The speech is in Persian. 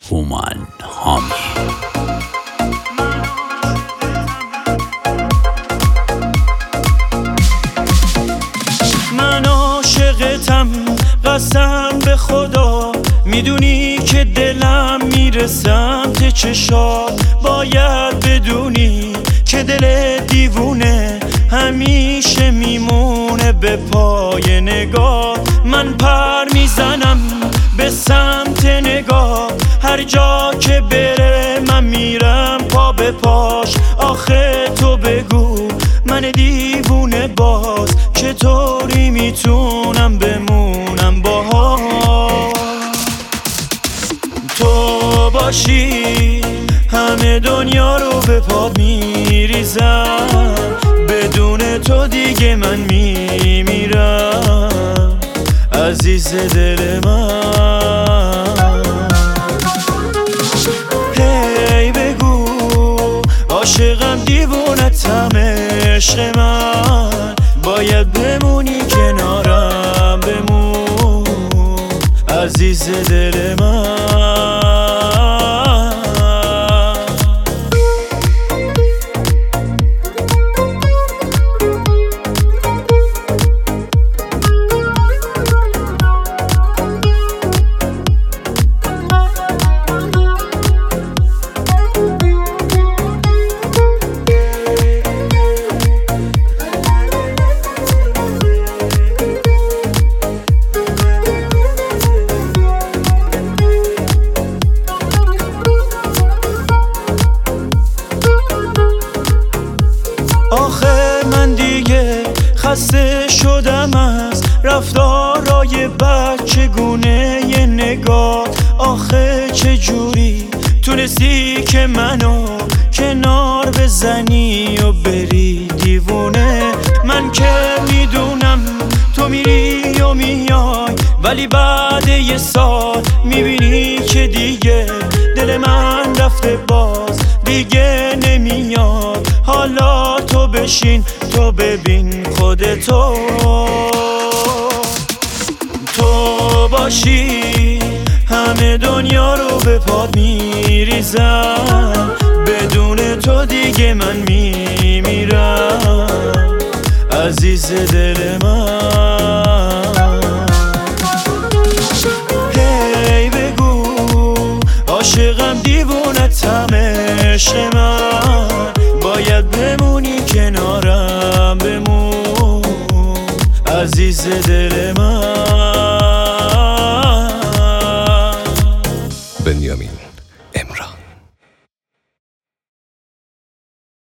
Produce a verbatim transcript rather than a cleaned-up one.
هومن حامی. من عاشقتم قسم به خدا، میدونی که دلم میره سمت چشات. باید بدونی که دل دیوونه همیشه میمونه به پای نگاه. من پر میزنم به سمت نگاه، هر جا که بره من میرم پا به پاش. آخه تو بگو من دیوونه باز چطوری میتونم بمونم باهاش. تو باشی همه دنیا رو به پات میریزم، بدون تو دیگه من میمیرم عزیز دل من. هی بگو عاشقم دیوونتم عشق من، باید بمونی کنارم بمون عزیز دل من. آخه من دیگه خسته شدم از رفتارای بچگونه ی نگاه. آخه چجوری تونستی که منو کنار بزنی و بری دیوونه؟ من که میدونم تو میری و میای، ولی بعد یه سال میبینی که دیگه دل من رفته باز دیگه نمیاد. حالا تو بشین تو ببین خودتو، تو باشی همه دنیا رو به پات میریزم، بدون تو دیگه من میمیرم عزیز دل من. هی بگو عاشقم دیوونتم عشق من، باید بمونی کنارم بمون عزیز دل من. بنیامین امرا.